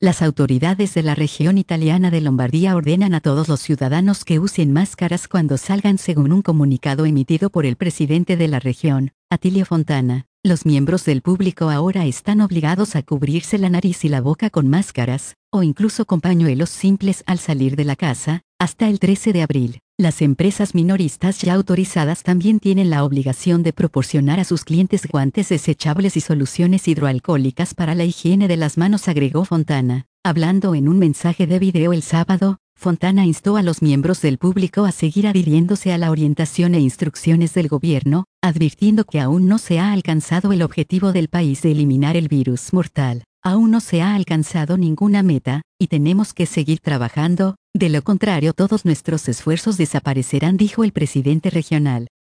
Las autoridades de la región italiana de Lombardía ordenan a todos los ciudadanos que usen máscaras cuando salgan, según un comunicado emitido por el presidente de la región, Attilio Fontana. Los miembros del público ahora están obligados a cubrirse la nariz y la boca con máscaras, o incluso con pañuelos simples al salir de la casa, hasta el 13 de abril. Las empresas minoristas ya autorizadas también tienen la obligación de proporcionar a sus clientes guantes desechables y soluciones hidroalcohólicas para la higiene de las manos, agregó Fontana. Hablando en un mensaje de video el sábado, Fontana instó a los miembros del público a seguir adhiriéndose a la orientación e instrucciones del gobierno, advirtiendo que aún no se ha alcanzado el objetivo del país de eliminar el virus mortal. Aún no se ha alcanzado ninguna meta, y tenemos que seguir trabajando, de lo contrario todos nuestros esfuerzos desaparecerán, dijo el presidente regional.